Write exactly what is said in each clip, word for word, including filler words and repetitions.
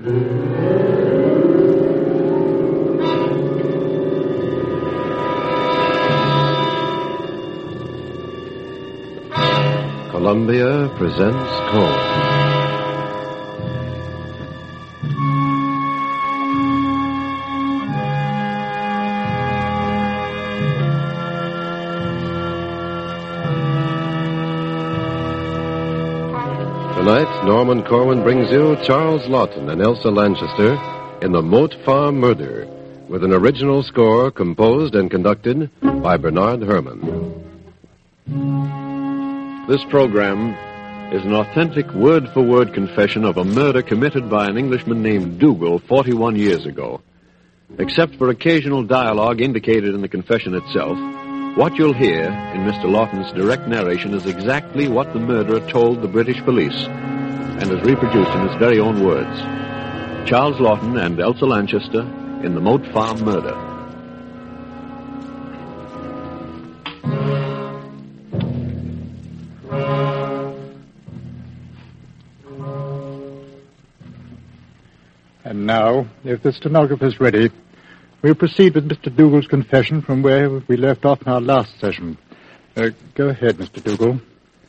Columbia presents Cohen. Tonight, Norman Corwin brings you Charles Lawton and Elsa Lanchester in The Moat Farm Murder, with an original score composed and conducted by Bernard Herrmann. This program is an authentic word-for-word confession of a murder committed by an Englishman named Dougal forty-one years ago. Except for occasional dialogue indicated in the confession itself, what you'll hear in Mister Lawton's direct narration is exactly what the murderer told the British police, and is reproduced in his very own words. Charles Lawton and Elsa Lanchester in The Moat Farm Murder. And now, if the stenographer's ready, we'll proceed with Mister Dougal's confession from where we left off in our last session. Uh, go ahead, Mister Dougal.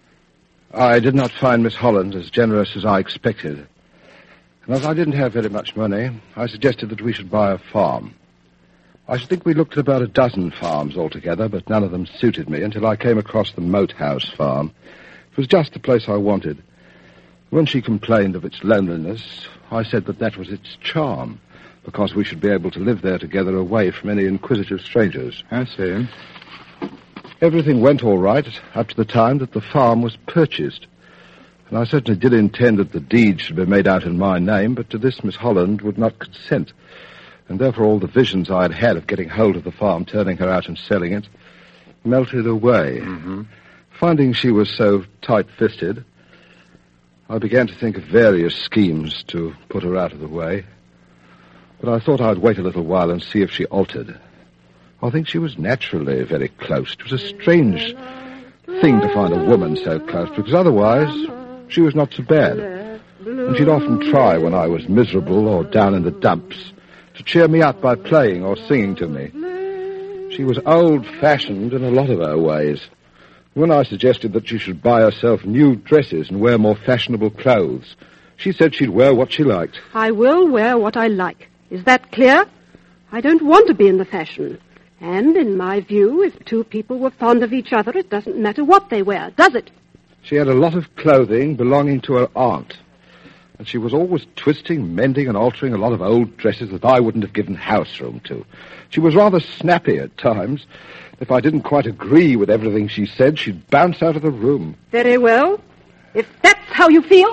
I did not find Miss Holland as generous as I expected. And as I didn't have very much money, I suggested that we should buy a farm. I should think we looked at about a dozen farms altogether, but none of them suited me until I came across the Moat House farm. It was just the place I wanted. When she complained of its loneliness, I said that that was its charm, because we should be able to live there together away from any inquisitive strangers. I see. Everything went all right up to the time that the farm was purchased. And I certainly did intend that the deed should be made out in my name, but to this Miss Holland would not consent. And therefore all the visions I had had of getting hold of the farm, turning her out and selling it, melted away. Mm-hmm. Finding she was so tight-fisted, I began to think of various schemes to put her out of the way. But I thought I'd wait a little while and see if she altered. I think she was naturally very close. It was a strange thing to find a woman so close, because otherwise she was not so bad. And she'd often try, when I was miserable or down in the dumps, to cheer me up by playing or singing to me. She was old-fashioned in a lot of her ways. When I suggested that she should buy herself new dresses and wear more fashionable clothes, she said she'd wear what she liked. I will wear what I like. Is that clear? I don't want to be in the fashion. And, in my view, if two people were fond of each other, it doesn't matter what they wear, does it? She had a lot of clothing belonging to her aunt. And she was always twisting, mending, and altering a lot of old dresses that I wouldn't have given house room to. She was rather snappy at times. If I didn't quite agree with everything she said, she'd bounce out of the room. Very well. If that's how you feel...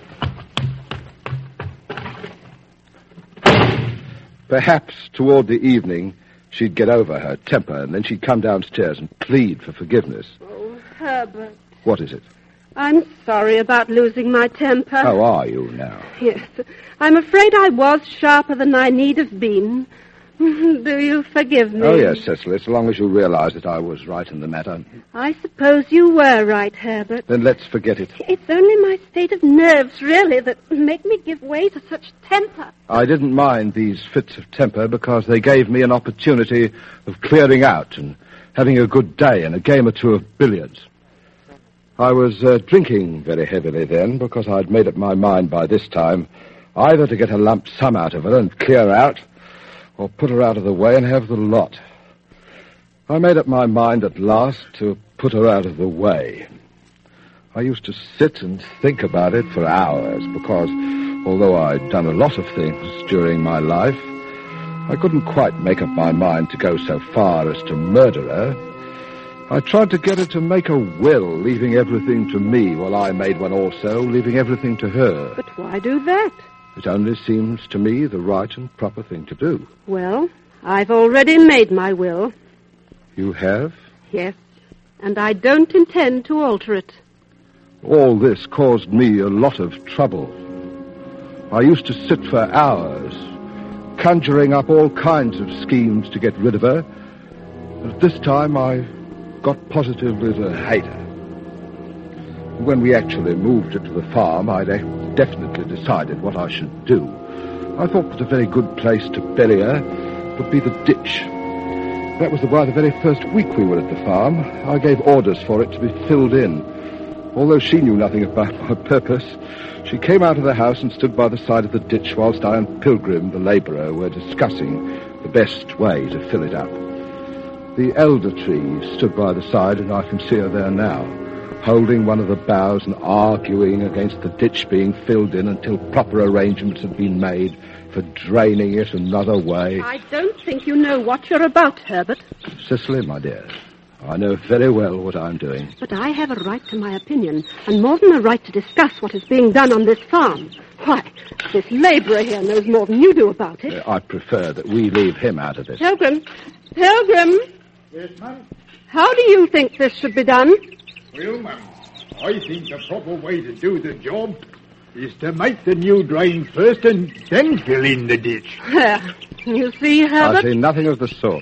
Perhaps toward the evening, she'd get over her temper, and then she'd come downstairs and plead for forgiveness. Oh, Herbert. What is it? I'm sorry about losing my temper. How are you now? Yes. I'm afraid I was sharper than I need have been. Do you forgive me? Oh, yes, Cecily, so long as you realize that I was right in the matter. I suppose you were right, Herbert. Then let's forget it. It's only my state of nerves, really, that make me give way to such temper. I didn't mind these fits of temper because they gave me an opportunity of clearing out and having a good day and a game or two of billiards. I was uh, drinking very heavily then because I'd made up my mind by this time either to get a lump sum out of her and clear out, or put her out of the way and have the lot. I made up my mind at last to put her out of the way. I used to sit and think about it for hours because, although I'd done a lot of things during my life, I couldn't quite make up my mind to go so far as to murder her. I tried to get her to make a will, leaving everything to me, while I made one also, leaving everything to her. But why do that? It only seems to me the right and proper thing to do. Well, I've already made my will. You have? Yes, and I don't intend to alter it. All this caused me a lot of trouble. I used to sit for hours, conjuring up all kinds of schemes to get rid of her. But this time I got positively to hate her. When we actually moved it to the farm, I'd definitely decided what I should do. I thought that a very good place to bury her would be the ditch. That was why the very first week we were at the farm, I gave orders for it to be filled in. Although she knew nothing about my purpose, she came out of the house and stood by the side of the ditch whilst I and Pilgrim, the labourer, were discussing the best way to fill it up. The elder tree stood by the side, and I can see her there now, holding one of the boughs and arguing against the ditch being filled in until proper arrangements had been made for draining it another way. I don't think you know what you're about, Herbert. Cicely, my dear, I know very well what I'm doing. But I have a right to my opinion, and more than a right to discuss what is being done on this farm. Why, this labourer here knows more than you do about it. Uh, I prefer that we leave him out of this. Pilgrim! Pilgrim! Yes, ma'am? How do you think this should be done? Well, ma'am, I think the proper way to do the job is to make the new drain first and then fill in the ditch. There. You see, Herbert? I see nothing of the sort.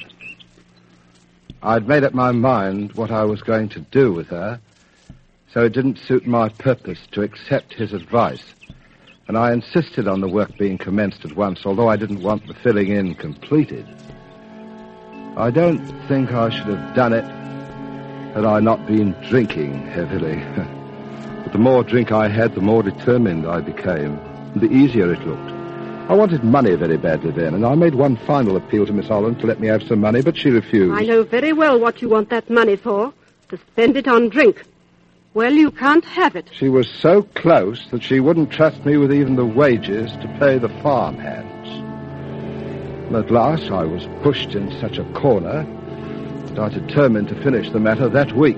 I'd made up my mind what I was going to do with her, so it didn't suit my purpose to accept his advice. And I insisted on the work being commenced at once, although I didn't want the filling in completed. I don't think I should have done it had I not been drinking heavily. But the more drink I had, the more determined I became, and the easier it looked. I wanted money very badly then, and I made one final appeal to Miss Holland to let me have some money, but she refused. I know very well what you want that money for, to spend it on drink. Well, you can't have it. She was so close that she wouldn't trust me with even the wages to pay the farm hands. And at last, I was pushed in such a corner that I determined to finish the matter that week.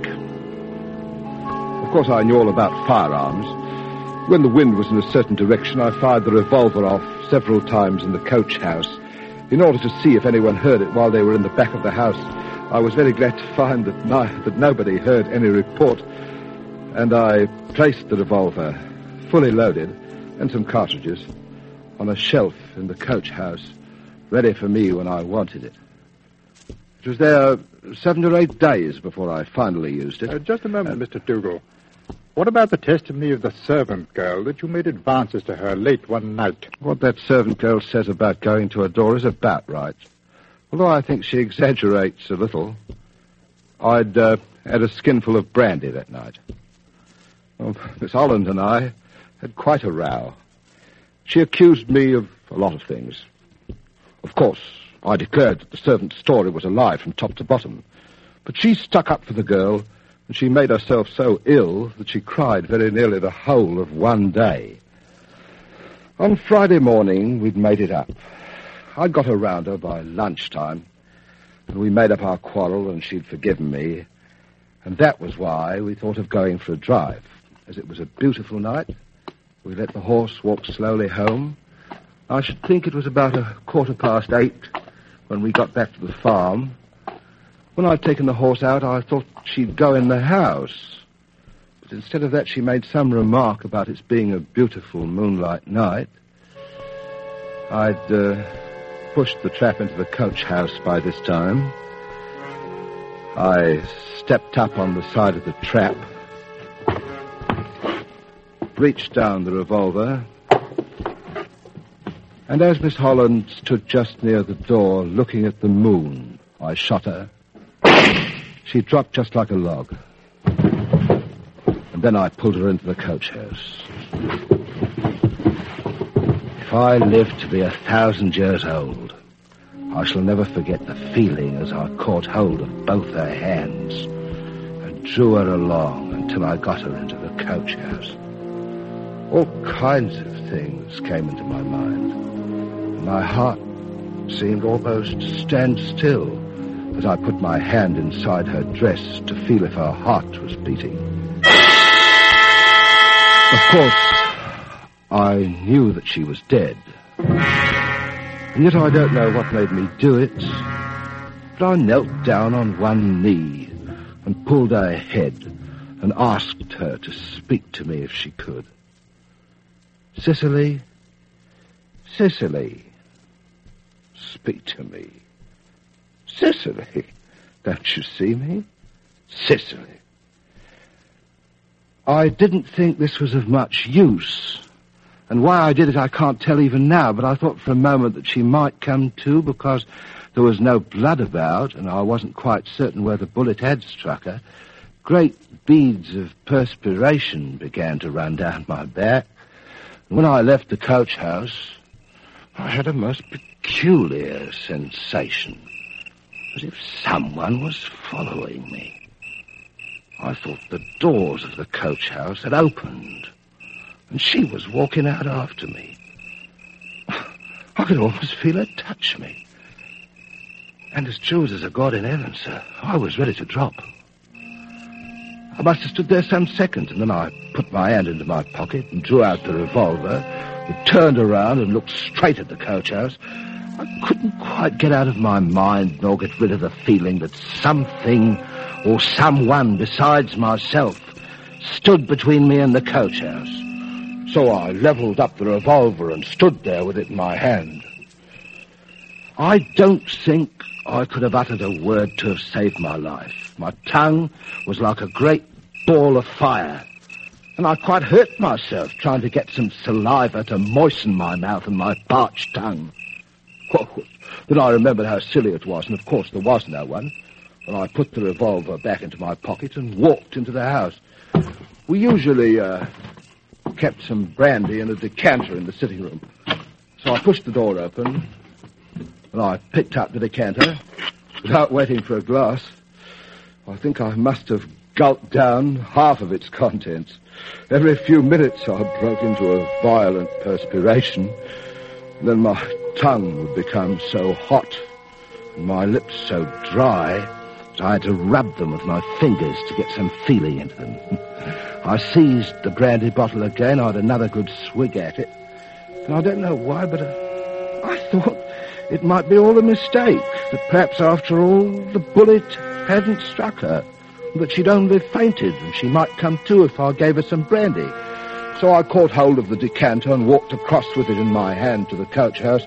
Of course, I knew all about firearms. When the wind was in a certain direction, I fired the revolver off several times in the coach house in order to see if anyone heard it while they were in the back of the house. I was very glad to find that, no, that nobody heard any report, and I placed the revolver, fully loaded, and some cartridges, on a shelf in the coach house, ready for me when I wanted it. It was there seven or eight days before I finally used it. Uh, just a moment, uh, Mister Dougal. What about the testimony of the servant girl that you made advances to her late one night? What that servant girl says about going to her door is about right. Although I think she exaggerates a little. I'd uh, had a skinful of brandy that night. Well, Miss Holland and I had quite a row. She accused me of a lot of things. Of course, I declared that the servant's story was a lie from top to bottom. But she stuck up for the girl, and she made herself so ill that she cried very nearly the whole of one day. On Friday morning, we'd made it up. I'd got her round her by lunchtime, and we made up our quarrel, and she'd forgiven me. And that was why we thought of going for a drive. As it was a beautiful night, we let the horse walk slowly home. I should think it was about a quarter past eight when we got back to the farm. When I'd taken the horse out, I thought she'd go in the house. But instead of that, she made some remark about its being a beautiful moonlight night. I'd uh, pushed the trap into the coach house by this time. I stepped up on the side of the trap, reached down the revolver, and as Miss Holland stood just near the door looking at the moon, I shot her. She dropped just like a log. And then I pulled her into the coach house. If I live to be a thousand years old, I shall never forget the feeling as I caught hold of both her hands and drew her along until I got her into the coach house. All kinds of things came into my mind. My heart seemed almost to stand still as I put my hand inside her dress to feel if her heart was beating. Of course, I knew that she was dead. And yet I don't know what made me do it. But I knelt down on one knee and pulled her head and asked her to speak to me if she could. Cicely, Cicely, speak to me. Cicely, don't you see me? Cicely. I didn't think this was of much use. And why I did it I can't tell even now, but I thought for a moment that she might come to because there was no blood about and I wasn't quite certain where the bullet had struck her. Great beads of perspiration began to run down my back. And when I left the coach house, I had a most peculiar sensation, as if someone was following me. I thought the doors of the coach house had opened, and she was walking out after me. I could almost feel her touch me. And as true as there's a God in heaven, sir, I was ready to drop. I must have stood there some seconds, and then I put my hand into my pocket and drew out the revolver, and turned around and looked straight at the coach house. I couldn't quite get out of my mind nor get rid of the feeling that something or someone besides myself stood between me and the coach house. So I levelled up the revolver and stood there with it in my hand. I don't think I could have uttered a word to have saved my life. My tongue was like a great ball of fire, and I quite hurt myself trying to get some saliva to moisten my mouth and my parched tongue. Well, then I remembered how silly it was, and of course there was no one. And I put the revolver back into my pocket and walked into the house. We usually uh, kept some brandy in a decanter in the sitting room. So I pushed the door open, and I picked up the decanter without waiting for a glass. I think I must have gulped down half of its contents. Every few minutes I broke into a violent perspiration. And then my tongue would become so hot and my lips so dry that I had to rub them with my fingers to get some feeling into them. I seized the brandy bottle again. I had another good swig at it. And I don't know why, but uh, I thought it might be all a mistake, that perhaps after all the bullet hadn't struck her, that she'd only fainted and she might come to if I gave her some brandy. So I caught hold of the decanter and walked across with it in my hand to the coach house.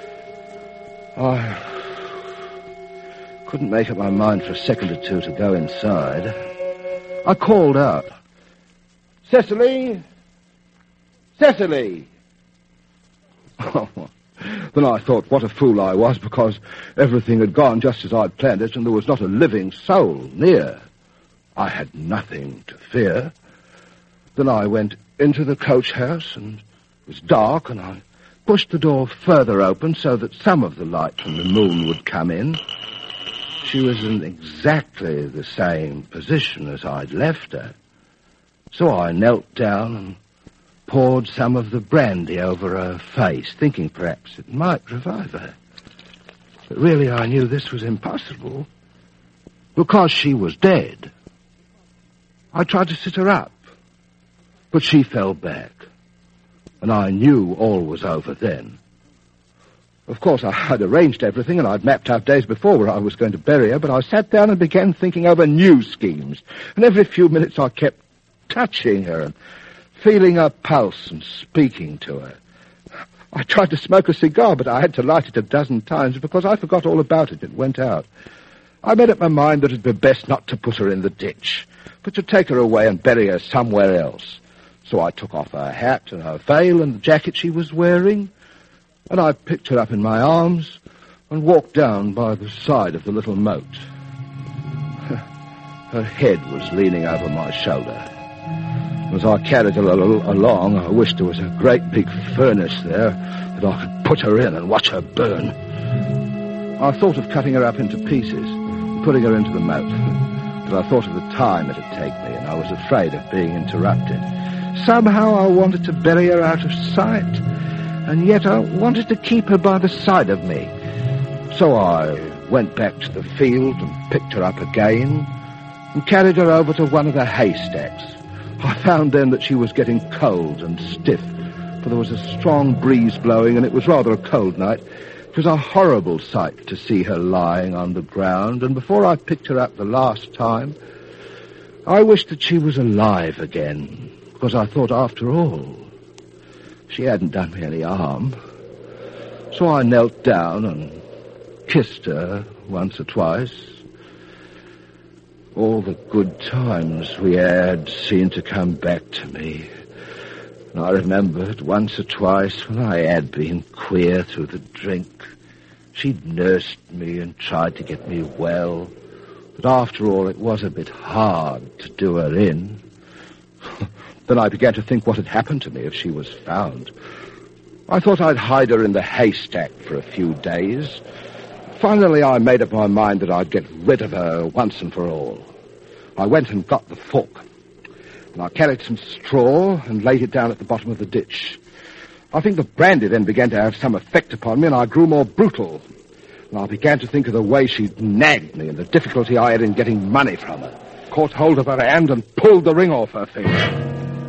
I couldn't make up my mind for a second or two to go inside. I called out, "Cecily! Cecily!" Then I thought what a fool I was, because everything had gone just as I'd planned it and there was not a living soul near. I had nothing to fear. Then I went into the coach house, and it was dark, and I pushed the door further open so that some of the light from the moon would come in. She was in exactly the same position as I'd left her. So I knelt down and poured some of the brandy over her face, thinking perhaps it might revive her. But really I knew this was impossible, because she was dead. I tried to sit her up, but she fell back, and I knew all was over then. Of course, I had arranged everything, and I'd mapped out days before where I was going to bury her, but I sat down and began thinking over new schemes, and every few minutes I kept touching her and feeling her pulse and speaking to her. I tried to smoke a cigar, but I had to light it a dozen times because I forgot all about it. It went out. I made up my mind that it'd be best not to put her in the ditch, but to take her away and bury her somewhere else. So I took off her hat and her veil and the jacket she was wearing, and I picked her up in my arms and walked down by the side of the little moat. Her head was leaning over my shoulder. As I carried her along, I wished there was a great big furnace there that I could put her in and watch her burn. I thought of cutting her up into pieces and putting her into the moat, but I thought of the time it'd take me, and I was afraid of being interrupted. Somehow I wanted to bury her out of sight, and yet I wanted to keep her by the side of me. So I went back to the field and picked her up again and carried her over to one of the haystacks. I found then that she was getting cold and stiff, for there was a strong breeze blowing, and it was rather a cold night. It was a horrible sight to see her lying on the ground, and before I picked her up the last time, I wished that she was alive again, because I thought, after all, she hadn't done me any harm. So I knelt down and kissed her once or twice. All the good times we had seemed to come back to me. And I remembered once or twice when I had been queer through the drink. She'd nursed me and tried to get me well. But after all, it was a bit hard to do her in. Then I began to think what had happened to me if she was found. I thought I'd hide her in the haystack for a few days. Finally, I made up my mind that I'd get rid of her once and for all. I went and got the fork. And I carried some straw and laid it down at the bottom of the ditch. I think the brandy then began to have some effect upon me, and I grew more brutal. And I began to think of the way she'd nagged me and the difficulty I had in getting money from her. Caught hold of her hand and pulled the ring off her finger.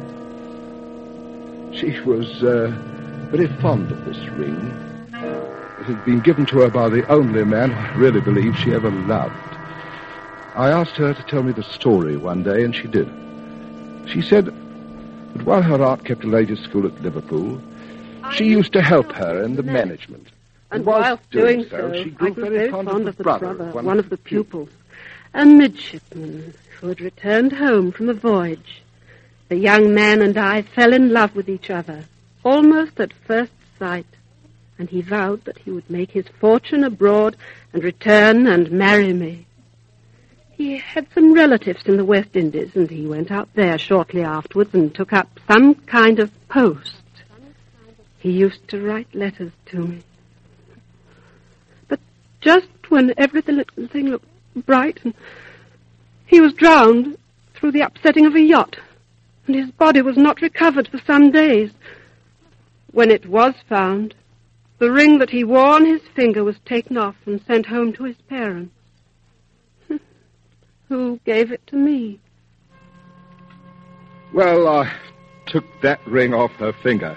She was uh, very fond of this ring. It had been given to her by the only man I really believe she ever loved. I asked her to tell me the story one day, and she did. She said that while her aunt kept a ladies' school at Liverpool, she used to help her in the management. And whilst doing so, she grew I grew very fond of the brother, brother one, one of the pupils, a midshipman who had returned home from a voyage. The young man and I fell in love with each other, almost at first sight, and he vowed that he would make his fortune abroad and return and marry me. He had some relatives in the West Indies, and he went out there shortly afterwards and took up some kind of post. He used to write letters to me. But just when everything looked bright, and he was drowned through the upsetting of a yacht, and his body was not recovered for some days. When it was found, the ring that he wore on his finger was taken off and sent home to his parents. Who gave it to me? Well, I took that ring off her finger.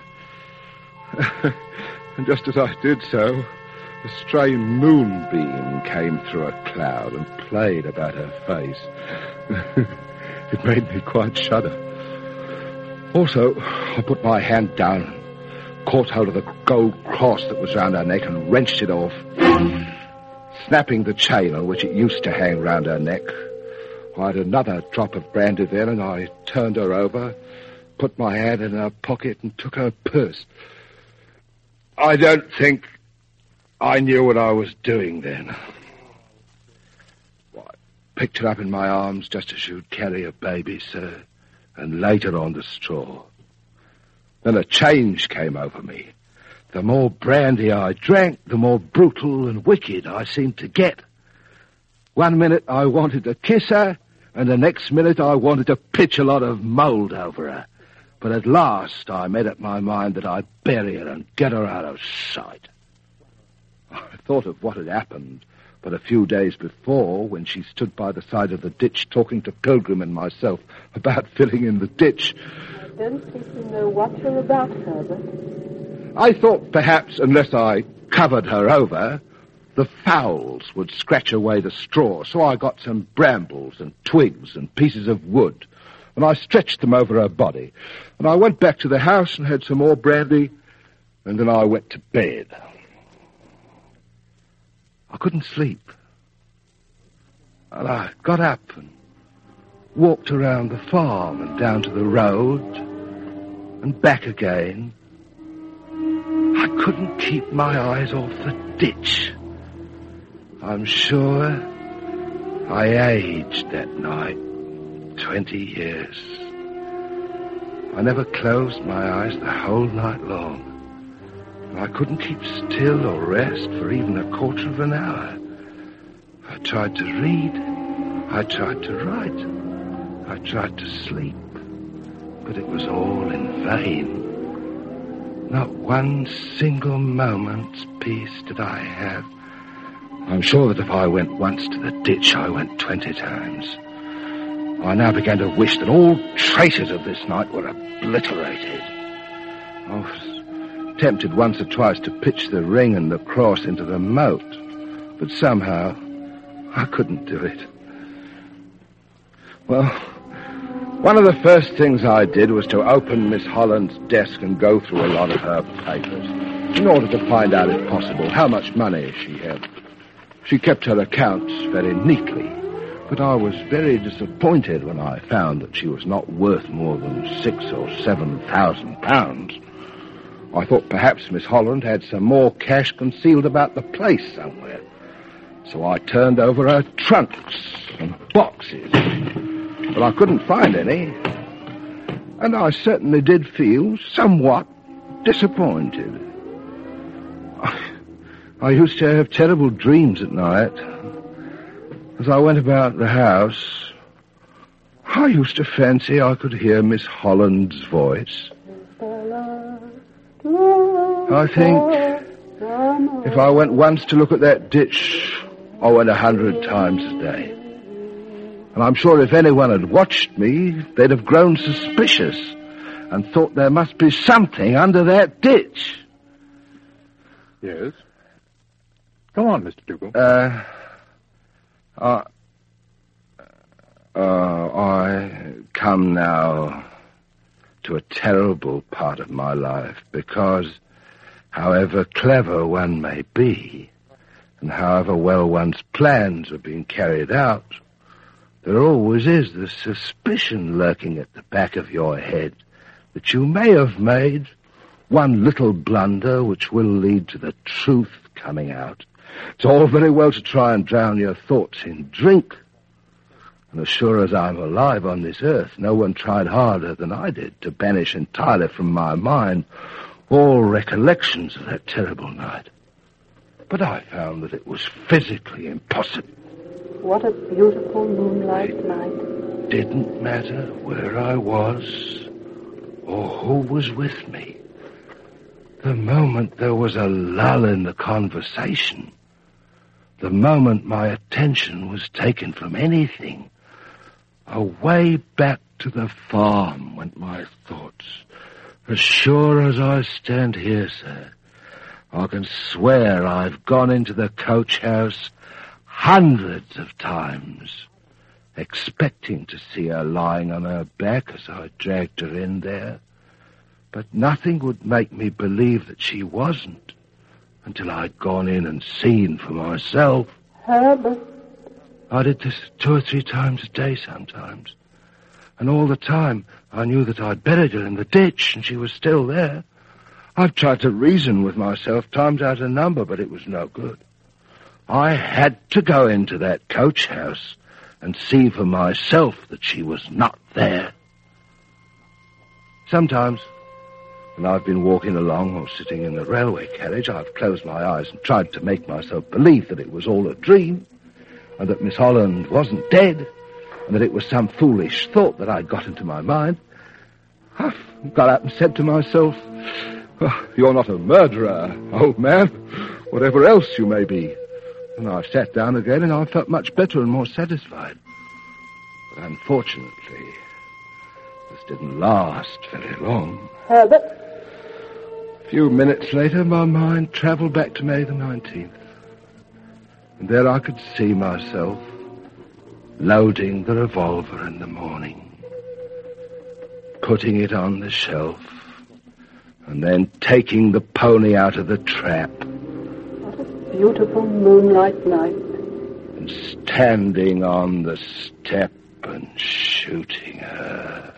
And just as I did so, a stray moonbeam came through a cloud and played about her face. It made me quite shudder. Also, I put my hand down and caught hold of the gold cross that was round her neck and wrenched it off, snapping the chain on which it used to hang round her neck. I had another drop of brandy then, and I turned her over, put my hand in her pocket and took her purse. I don't think I knew what I was doing then. I picked her up in my arms just as you'd carry a baby, sir, and laid her on the straw. Then a change came over me. The more brandy I drank, the more brutal and wicked I seemed to get. One minute I wanted to kiss her, and the next minute I wanted to pitch a lot of mould over her. But at last I made up my mind that I'd bury her and get her out of sight. I thought of what had happened but a few days before when she stood by the side of the ditch talking to Pilgrim and myself about filling in the ditch. I don't think you know what you're about, Herbert. I thought perhaps unless I covered her over, the fowls would scratch away the straw, so I got some brambles and twigs and pieces of wood, and I stretched them over her body. And I went back to the house and had some more brandy, and then I went to bed. I couldn't sleep. And I got up and walked around the farm and down to the road and back again. I couldn't keep my eyes off the ditch. I'm sure I aged that night twenty years. I never closed my eyes the whole night long. And I couldn't keep still or rest for even a quarter of an hour. I tried to read. I tried to write. I tried to sleep. But it was all in vain. Not one single moment's peace did I have. I'm sure that if I went once to the ditch, I went twenty times. I now began to wish that all traces of this night were obliterated. I was tempted once or twice to pitch the ring and the cross into the moat, but somehow I couldn't do it. Well, one of the first things I did was to open Miss Holland's desk and go through a lot of her papers in order to find out, if possible, how much money she had. She kept her accounts very neatly, But I was very disappointed when I found that she was not worth more than six or seven thousand pounds. I thought perhaps Miss Holland had some more cash concealed about the place somewhere. So I turned over her trunks and boxes, but I couldn't find any. And I certainly did feel somewhat disappointed. I, I used to have terrible dreams at night. As I went about the house, I used to fancy I could hear Miss Holland's voice. I think if I went once to look at that ditch, I went a hundred times a day. And I'm sure if anyone had watched me, they'd have grown suspicious and thought there must be something under that ditch. Yes? Go on, Mister Dougal. Uh, uh, uh, I come now to a terrible part of my life because however clever one may be, and however well one's plans are being carried out, there always is the suspicion lurking at the back of your head that you may have made one little blunder which will lead to the truth coming out. It's all very well to try and drown your thoughts in drink. And as sure as I'm alive on this earth, no one tried harder than I did to banish entirely from my mind all recollections of that terrible night. But I found that it was physically impossible. What a beautiful moonlight night. Didn't matter where I was or who was with me. The moment there was a lull in the conversation, the moment my attention was taken from anything, away back to the farm went my thoughts. As sure as I stand here, sir, I can swear I've gone into the coach house hundreds of times, expecting to see her lying on her back as I dragged her in there. But nothing would make me believe that she wasn't until I'd gone in and seen for myself. Herbert. I did this two or three times a day sometimes. And all the time, I knew that I'd buried her in the ditch and she was still there. I've tried to reason with myself times out of number, but it was no good. I had to go into that coach house and see for myself that she was not there. Sometimes, when I've been walking along or sitting in the railway carriage, I've closed my eyes and tried to make myself believe that it was all a dream, and that Miss Holland wasn't dead, and that it was some foolish thought that I'd got into my mind. I've got up and said to myself, oh, you're not a murderer, old man, whatever else you may be. And I sat down again and I felt much better and more satisfied. But unfortunately, this didn't last very long. Herbert. A few minutes later, my mind travelled back to May the nineteenth. And there I could see myself loading the revolver in the morning, putting it on the shelf, and then taking the pony out of the trap. What a beautiful moonlight night. And standing on the step and shooting her.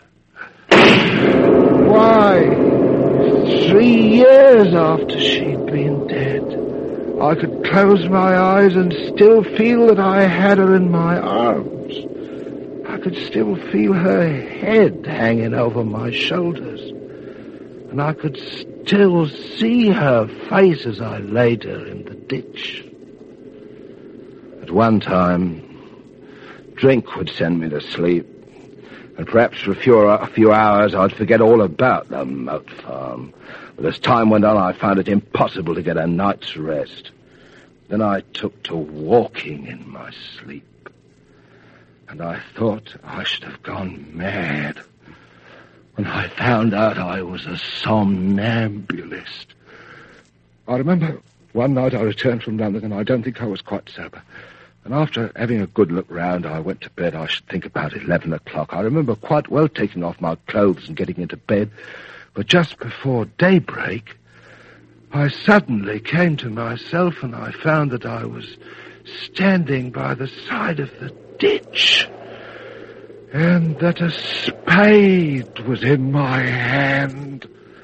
Why, three years after she'd been dead, I could close my eyes and still feel that I had her in my arms. I could still feel her head hanging over my shoulders. And I could still see her face as I laid her in the ditch. At one time, drink would send me to sleep, and perhaps for a few, a few hours I'd forget all about the Moat Farm. But as time went on, I found it impossible to get a night's rest. Then I took to walking in my sleep, and I thought I should have gone mad when I found out I was a somnambulist. I remember one night I returned from London, and I don't think I was quite sober. And after having a good look round, I went to bed, I should think about eleven o'clock. I remember quite well taking off my clothes and getting into bed. But just before daybreak, I suddenly came to myself, and I found that I was standing by the side of the ditch, and that a spade was in my hand.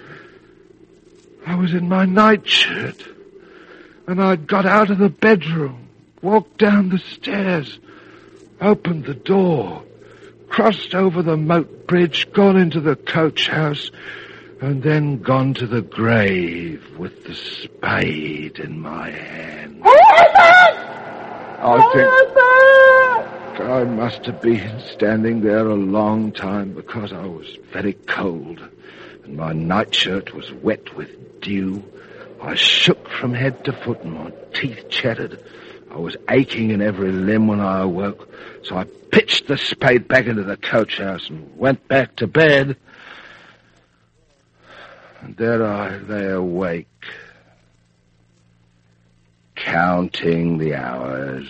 I was in my nightshirt, and I'd got out of the bedroom, walked down the stairs, opened the door, crossed over the moat bridge, gone into the coach house, and then gone to the grave with the spade in my hand. I think I must have been standing there a long time because I was very cold, and my nightshirt was wet with dew. I shook from head to foot and my teeth chattered. I was aching in every limb when I awoke, so I pitched the spade back into the coach house and went back to bed. And there I lay awake, counting the hours.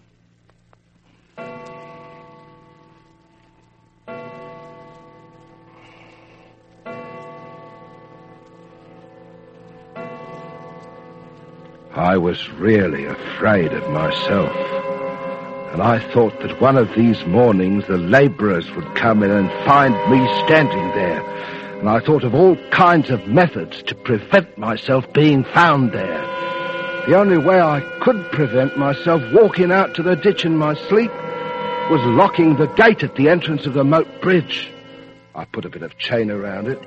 I was really afraid of myself, and I thought that one of these mornings the labourers would come in and find me standing there, and I thought of all kinds of methods to prevent myself being found there. The only way I could prevent myself walking out to the ditch in my sleep was locking the gate at the entrance of the moat bridge. I put a bit of chain around it.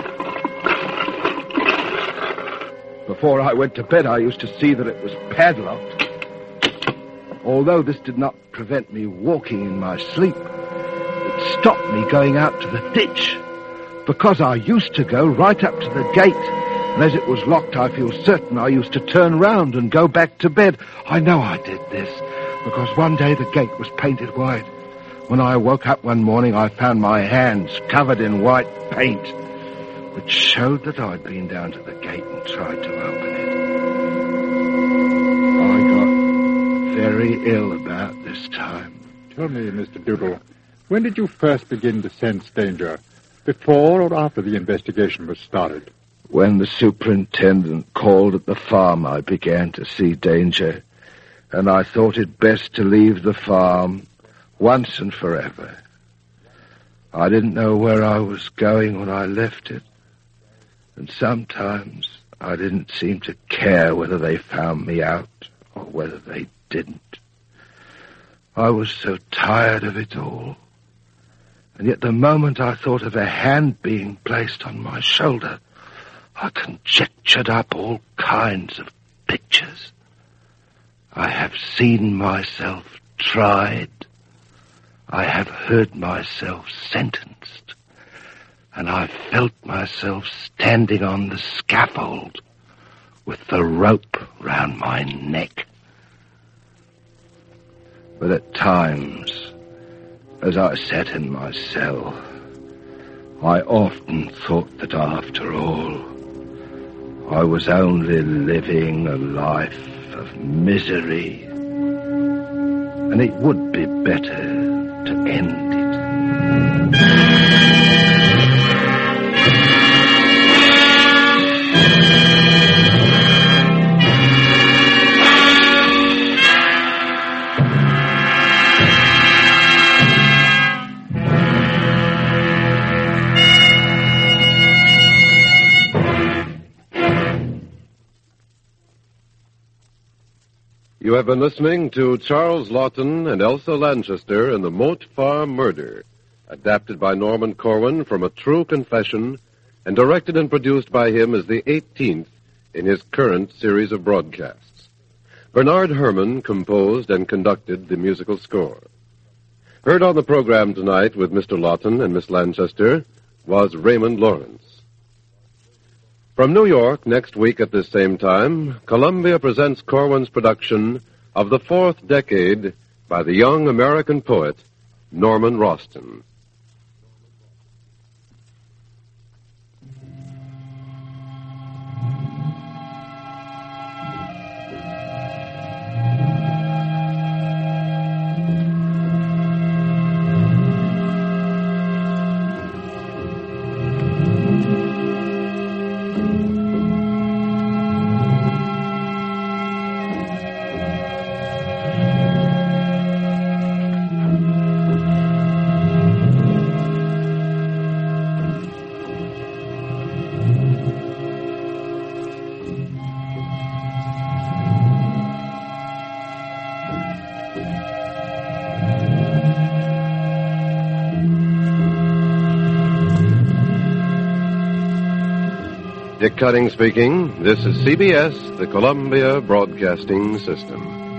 Before I went to bed, I used to see that it was padlocked. Although this did not prevent me walking in my sleep, it stopped me going out to the ditch, because I used to go right up to the gate, and as it was locked, I feel certain I used to turn round and go back to bed. I know I did this, because one day the gate was painted white. When I woke up one morning, I found my hands covered in white paint, which showed that I'd been down to the gate and tried to open it. I got very ill about this time. Tell me, Mister Dougal, when did you first begin to sense danger? Before or after the investigation was started? When the superintendent called at the farm, I began to see danger, and I thought it best to leave the farm once and forever. I didn't know where I was going when I left it, and sometimes I didn't seem to care whether they found me out or whether they didn't. I was so tired of it all. And yet the moment I thought of a hand being placed on my shoulder, I conjectured up all kinds of pictures. I have seen myself tried. I have heard myself sentenced. And I felt myself standing on the scaffold with the rope round my neck. But at times, as I sat in my cell, I often thought that after all, I was only living a life of misery, and it would be better to end it. You have been listening to Charles Lawton and Elsa Lanchester in The Moat Farm Murder, adapted by Norman Corwin from a true confession and directed and produced by him as the eighteenth in his current series of broadcasts. Bernard Herrmann composed and conducted the musical score. Heard on the program tonight with Mister Lawton and Miss Lanchester was Raymond Lawrence. From New York, next week at this same time, Columbia presents Corwin's production of The Fourth Decade by the young American poet Norman Roston. Dick Cutting speaking. This is C B S, the Columbia Broadcasting System.